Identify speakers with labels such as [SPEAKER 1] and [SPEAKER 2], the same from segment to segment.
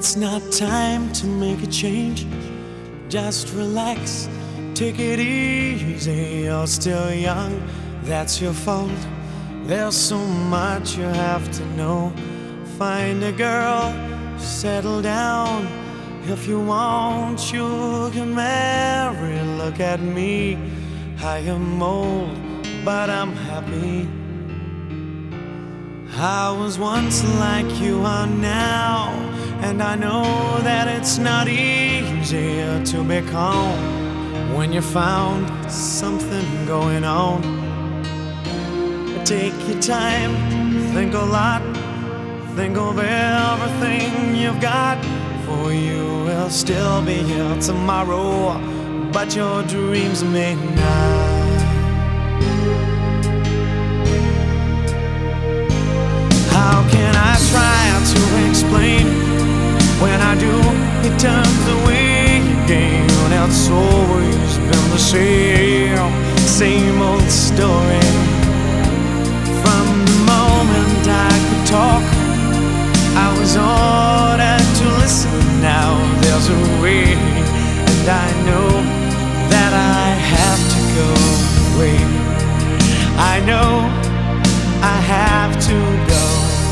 [SPEAKER 1] It's not time to make a change. Just relax, take it easy. You're still young, that's your fault. There's so much you have to know. Find a girl, settle down. If you want, you can marry. Look at me, I am old, but I'm happy. I was once like you are now, and I know that it's not easy to be calm when you found something going on. Take your time, think a lot, think of everything you've got. For you will still be here tomorrow, but your dreams may not. How can I try to explain? When I do, it turns away again. It's always been the same old story. From the moment I could talk, I was ordered to listen. Now there's a way, and I know that I have to go away. I know I have to go.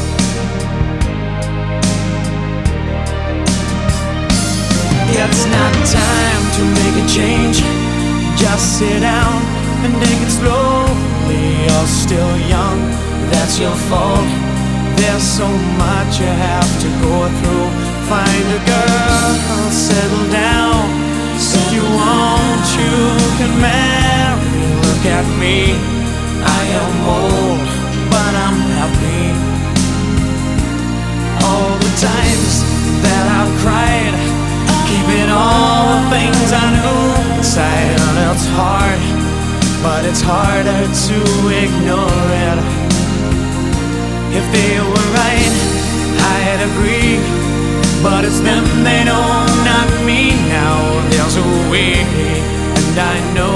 [SPEAKER 1] It's not time to make a change. Just sit down and take it slowly. You're still young, that's your fault. There's so much you have to go through. Find a girl, settle down. If you want, you can marry. Look at me, I am old, but I'm happy. All the times that I've cried, keeping all the things I knew inside. It's hard, but it's harder to ignore it. If they were right, I'd agree, but it's them, they know, not me. Now there's a way, and I know